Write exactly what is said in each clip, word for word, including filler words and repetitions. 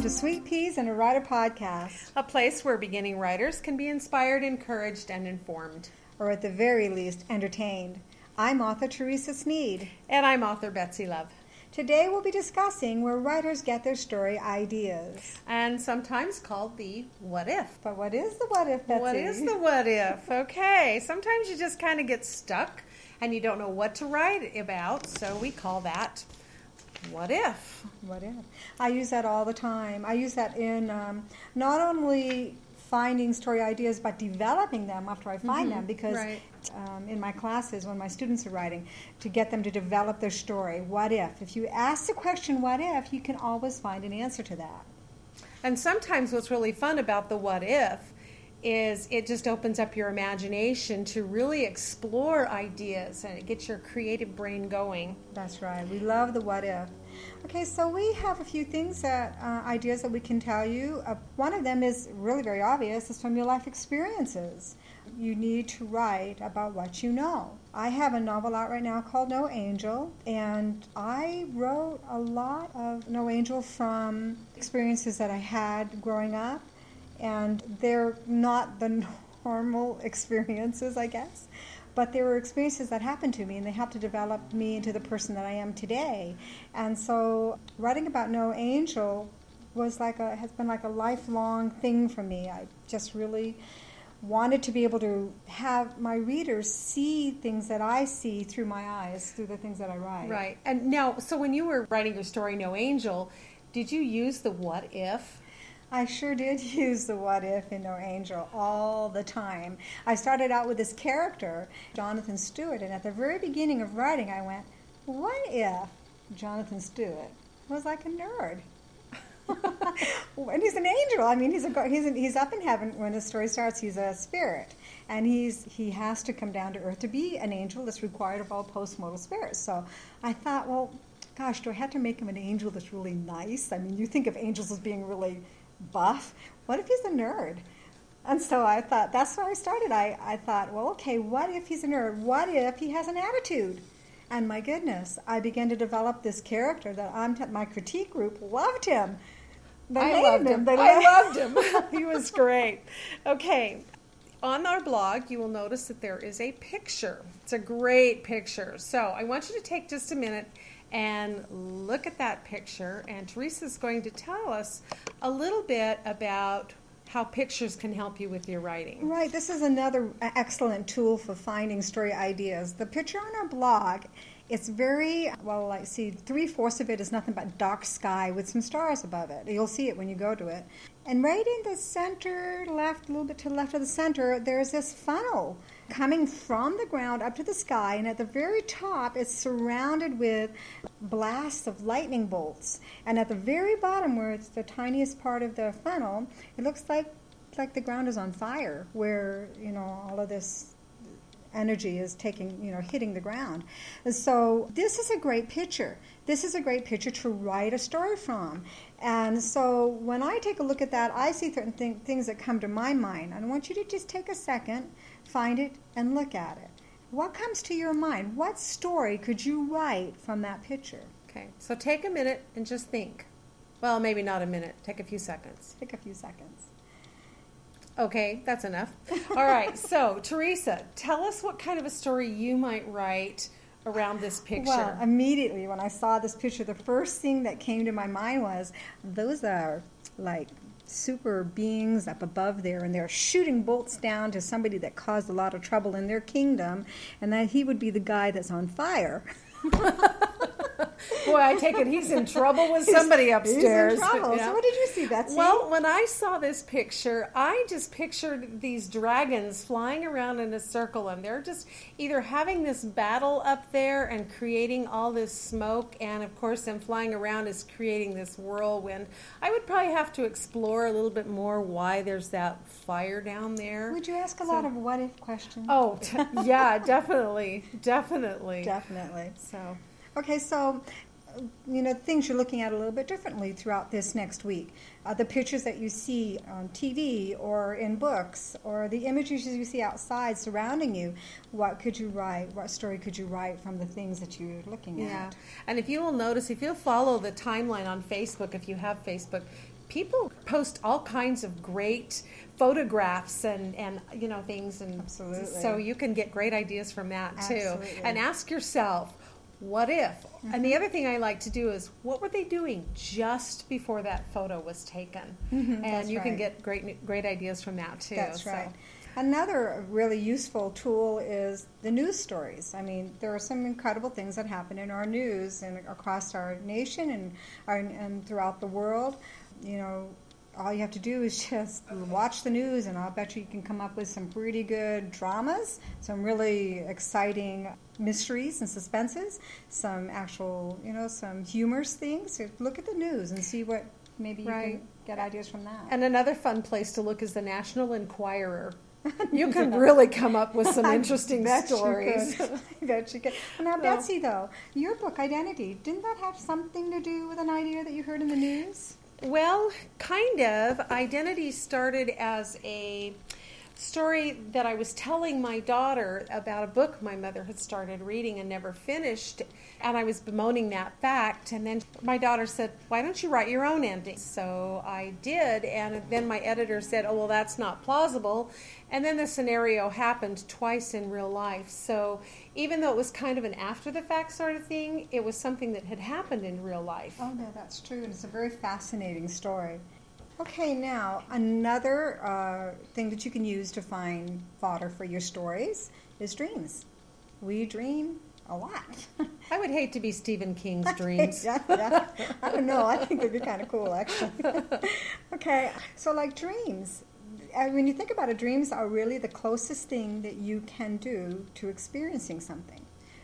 to Sweet Peas and a Writer podcast, a place where beginning writers can be inspired, encouraged, and informed. Or at the very least, entertained. I'm author Teresa Sneed. And I'm author Betsy Love. Today we'll be discussing where writers get their story ideas. And sometimes called the what if. But what is the what if, Betsy? What is the what if? Okay, sometimes you just kind of get stuck and you don't know what to write about, so we call that what if. What if? I use that all the time. I use that in um, not only finding story ideas, but developing them after I find Mm-hmm. them, because right. um, in my classes, when my students are writing, to get them to develop their story, what if? If you ask the question, what if, you can always find an answer to that. And sometimes what's really fun about the what if is it just opens up your imagination to really explore ideas, and it gets your creative brain going. That's right. We love the what if. Okay, so we have a few things that uh, ideas that we can tell you. Uh, one of them is really very obvious. It's from your life experiences. You need to write about what you know. I have a novel out right now called No Angel, and I wrote a lot of No Angel from experiences that I had growing up, and they're not the normal experiences, I guess. But there were experiences that happened to me, and they helped to develop me into the person that I am today. And so writing about No Angel was like a has been like a lifelong thing for me. I just really wanted to be able to have my readers see things that I see through my eyes, through the things that I write. Right. And now, so when you were writing your story, No Angel, did you use the what if? I sure did use the what if in No Angel all the time. I started out with this character, Jonathan Stewart, and at the very beginning of writing I went, what if Jonathan Stewart was like a nerd? And he's an angel. I mean, he's a he's a, he's up in heaven when the story starts. He's a spirit, and he's he has to come down to earth to be an angel that's required of all postmortal spirits. So I thought, well, gosh, do I have to make him an angel that's really nice? I mean, you think of angels as being really buff. What if he's a nerd? And so I thought, that's where I started. I, I thought, well, okay, what if he's a nerd? What if he has an attitude? And my goodness, I began to develop this character that I'm t- my critique group loved him. They I hated loved him. They I loved- loved him. He was great. Okay. On our blog, you will notice that there is a picture. It's a great picture. So I want you to take just a minute and look at that picture. And Teresa's going to tell us a little bit about how pictures can help you with your writing. Right. This is another excellent tool for finding story ideas. The picture on our blog, it's very, well, I see three-fourths of it is nothing but dark sky with some stars above it. You'll see it when you go to it. And right in the center, left, a little bit to the left of the center, there's this funnel coming from the ground up to the sky, and at the very top it's surrounded with blasts of lightning bolts. And at the very bottom, where it's the tiniest part of the funnel, it looks like like the ground is on fire, where, you know, all of this energy is taking, you know, hitting the ground. And so this is a great picture. This is a great picture to write a story from. And so when I take a look at that, I see certain th- things that come to my mind. And I want you to just take a second, find it, and look at it. What comes to your mind? What story could you write from that picture? Okay, so take a minute and just think. Well, maybe not a minute. Take a few seconds. Take a few seconds. Okay, that's enough. All right, so Teresa, tell us what kind of a story you might write around this picture. Well, immediately when I saw this picture, the first thing that came to my mind was, those are like super beings up above there, and they're shooting bolts down to somebody that caused a lot of trouble in their kingdom, and that he would be the guy that's on fire. Boy, I take it he's in trouble with somebody upstairs. He's in trouble. Yeah. So what did you see, Betsy? Well, when I saw this picture, I just pictured these dragons flying around in a circle, and they're just either having this battle up there and creating all this smoke, and of course them flying around is creating this whirlwind. I would probably have to explore a little bit more why there's that fire down there. Would you ask a So- lot of what-if questions? Oh, t- yeah, definitely, definitely. Definitely. So, Okay, so, uh, you know, things you're looking at a little bit differently throughout this next week. Uh, the pictures that you see on T V or in books, or the images you see outside surrounding you, what could you write? What story could you write from the things that you're looking yeah. at? And if you will notice, if you'll follow the timeline on Facebook, if you have Facebook, people post all kinds of great photographs and, and you know, things. And Absolutely. So you can get great ideas from that, too. Absolutely. And ask yourself, what if? Mm-hmm. And the other thing I like to do is, what were they doing just before that photo was taken? Mm-hmm, and you right. can get great great ideas from that, too. That's so. right. Another really useful tool is the news stories. I mean, there are some incredible things that happen in our news and across our nation and, our, and throughout the world. You know, all you have to do is just watch the news, and I'll bet you you can come up with some pretty good dramas, some really exciting mysteries and suspenses, some actual, you know, some humorous things. So look at the news and see what maybe you right. can get ideas from that. And another fun place to look is the National Enquirer. You can really come up with some interesting I bet stories. You could. I bet you could. Now, Well, Betsy, though, your book, Identity, didn't that have something to do with an idea that you heard in the news? Well, kind of. Identity started as a story that I was telling my daughter about a book my mother had started reading and never finished, and I was bemoaning that fact. And then my daughter said, why don't you write your own ending? So I did, and then my editor said, oh, well, that's not plausible. And then the scenario happened twice in real life. So even though it was kind of an after-the-fact sort of thing, it was something that had happened in real life. Oh, no, that's true, and it's a very fascinating story. Okay, now, another uh, thing that you can use to find fodder for your stories is dreams. We dream a lot. I would hate to be Stephen King's dreams. yeah, yeah. I don't know. I think they'd be kind of cool, actually. Okay, so like dreams. uh, When you think about it, dreams are really the closest thing that you can do to experiencing something.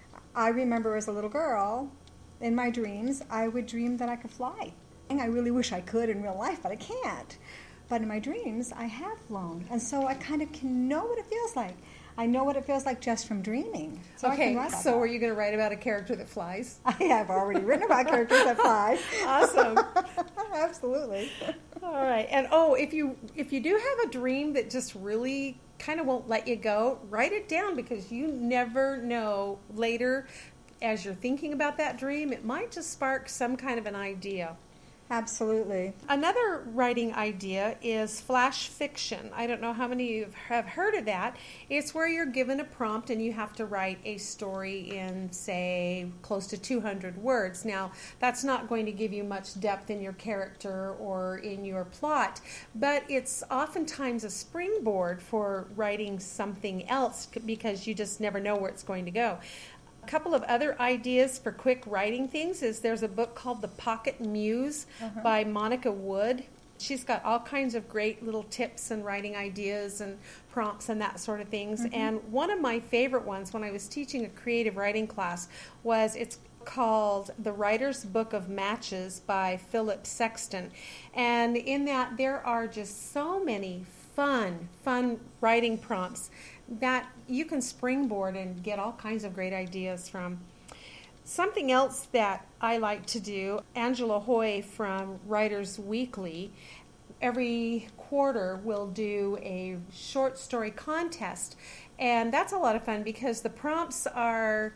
I remember as a little girl, in my dreams, I would dream that I could fly. I really wish I could in real life, but I can't. But in my dreams, I have flown. And so I kind of can know what it feels like. I know what it feels like just from dreaming. So okay, I can write about so that. are you going to write about a character that flies? I have already written about characters that fly. Awesome. Absolutely. All right. And oh, if you if you do have a dream that just really kind of won't let you go, write it down, because you never know later as you're thinking about that dream, it might just spark some kind of an idea. Absolutely. Another writing idea is flash fiction. I don't know how many of you have heard of that. It's where you're given a prompt and you have to write a story in, say, close to two hundred words. Now, that's not going to give you much depth in your character or in your plot, but it's oftentimes a springboard for writing something else, because you just never know where it's going to go. A couple of other ideas for quick writing things is there's a book called The Pocket Muse uh-huh. by Monica Wood. She's got all kinds of great little tips and writing ideas and prompts and that sort of things. Mm-hmm. And one of my favorite ones when I was teaching a creative writing class was, it's called The Writer's Book of Matches by Philip Sexton. And in that there are just so many fun, fun writing prompts that you can springboard and get all kinds of great ideas from. Something else that I like to do, Angela Hoy from Writers Weekly, every quarter will do a short story contest. And that's a lot of fun because the prompts are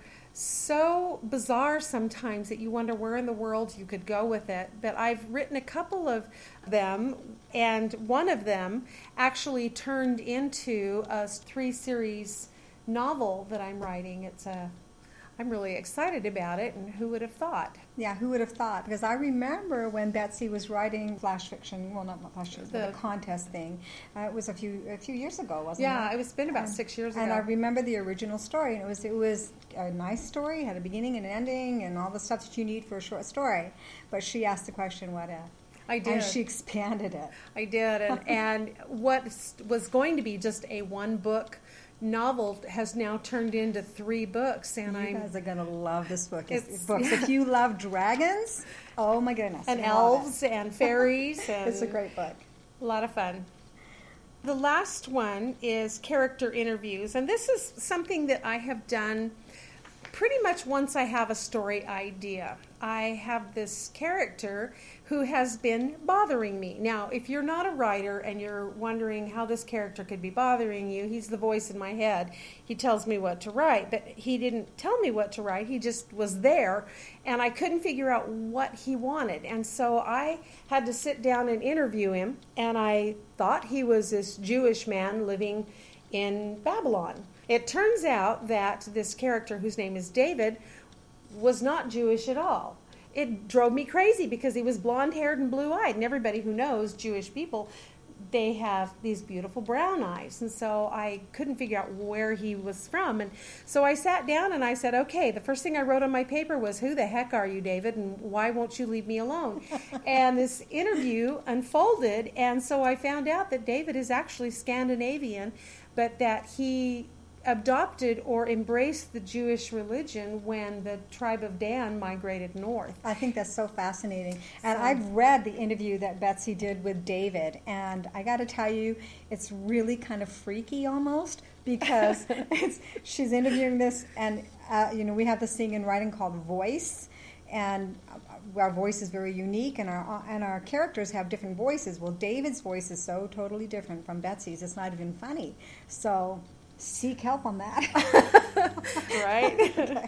so bizarre sometimes that you wonder where in the world you could go with it. But I've written a couple of them, and one of them actually turned into a three-series novel that I'm writing. It's a I'm really excited about it, and who would have thought? Yeah, who would have thought? Because I remember when Betsy was writing flash fiction, well, not flash fiction, the, but the contest thing. Uh, it was a few a few years ago, wasn't yeah, it? Yeah, it's been about and, six years ago. And I remember the original story, and it was it was a nice story, had a beginning and an ending, and all the stuff that you need for a short story. But she asked the question, what if? I did. And she expanded it. I did, and, and what was going to be just a one-book novel has now turned into three books, and I you guys are gonna love this book. It's, it's books. Yeah. If you love dragons, oh my goodness, and elves and fairies, and it's a great book. A lot of fun. The last one is character interviews, and this is something that I have done pretty much once I have a story idea, I have this character who has been bothering me. Now, if you're not a writer and you're wondering how this character could be bothering you, he's the voice in my head. He tells me what to write, but he didn't tell me what to write. He just was there, and I couldn't figure out what he wanted. And so I had to sit down and interview him, and I thought he was this Jewish man living in Babylon. It turns out that this character, whose name is David, was not Jewish at all. It drove me crazy because he was blonde-haired and blue-eyed, and everybody who knows Jewish people, they have these beautiful brown eyes. And so I couldn't figure out where he was from. And so I sat down and I said, okay, the first thing I wrote on my paper was, who the heck are you, David, and why won't you leave me alone? And this interview unfolded, and so I found out that David is actually Scandinavian, but that he adopted or embraced the Jewish religion when the tribe of Dan migrated north. I think that's so fascinating. And So- I've read the interview that Betsy did with David, and I got to tell you, it's really kind of freaky almost, because it's, she's interviewing this, and uh, you know, we have this thing in writing called voice, and our voice is very unique, and our and our characters have different voices. Well, David's voice is so totally different from Betsy's; it's not even funny. So seek help on that. Right? Okay.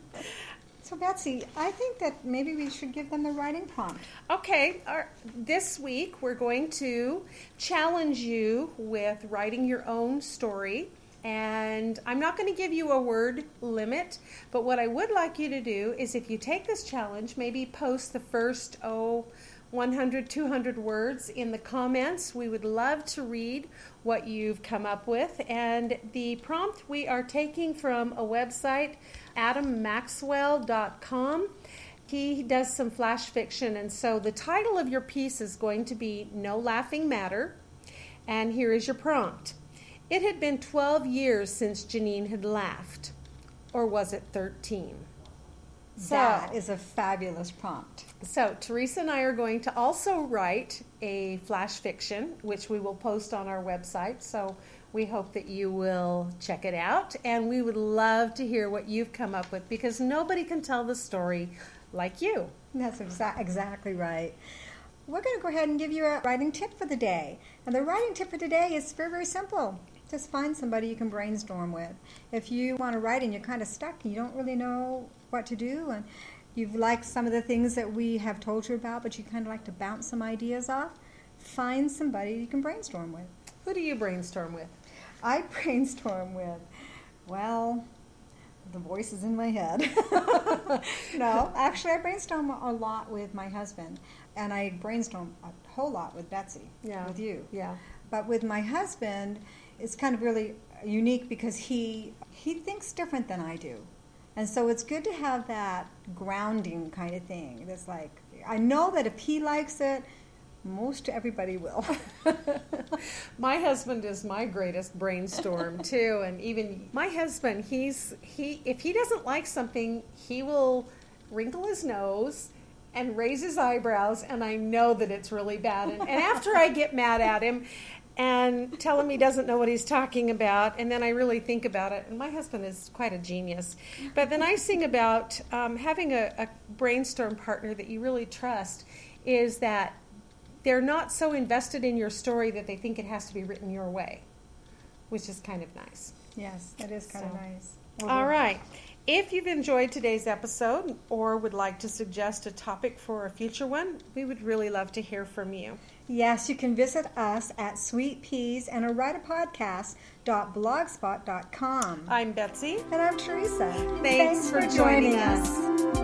So Betsy, I think that maybe we should give them the writing prompt. Okay, our, this week we're going to challenge you with writing your own story. And I'm not going to give you a word limit, but what I would like you to do is, if you take this challenge, maybe post the first, oh, one hundred, two hundred words in the comments. We would love to read what you've come up with. And the prompt we are taking from a website, adam maxwell dot com. He does some flash fiction, and so the title of your piece is going to be No Laughing Matter. And here is your prompt. It had been twelve years since Janine had laughed. Or was it thirteen? So, That is a fabulous prompt. so Teresa and I are going to also write a flash fiction, which we will post on our website. So we hope that you will check it out. And we would love to hear what you've come up with, because nobody can tell the story like you. That's exa- exactly right. We're going to go ahead and give you a writing tip for the day. And the writing tip for today is very, very simple. Just find somebody you can brainstorm with. If you want to write and you're kind of stuck and you don't really know what to do, and you've liked some of the things that we have told you about, but you kind of like to bounce some ideas off, find somebody you can brainstorm with. Who do you brainstorm with? I brainstorm with, well, the voices in my head. No, actually I brainstorm a lot with my husband, and I brainstorm a whole lot with Betsy, Yeah. with you. Yeah. But with my husband, it's kind of really unique because he he thinks different than I do. And so it's good to have that grounding kind of thing. That's like, I know that if he likes it, most everybody will. My husband is my greatest brainstorm too, and even my husband, he's he if he doesn't like something, he will wrinkle his nose and raise his eyebrows, and I know that it's really bad. And, and after I get mad at him and tell him he doesn't know what he's talking about, and then I really think about it, and my husband is quite a genius. But the nice thing about um, having a, a brainstorm partner that you really trust is that they're not so invested in your story that they think it has to be written your way, which is kind of nice. Yes, that is kind So. of nice. All right. If you've enjoyed today's episode or would like to suggest a topic for a future one, we would really love to hear from you. Yes, you can visit us at sweet peas and a writer podcast dot blogspot dot com. I'm Betsy. And I'm Teresa. Thanks for joining us.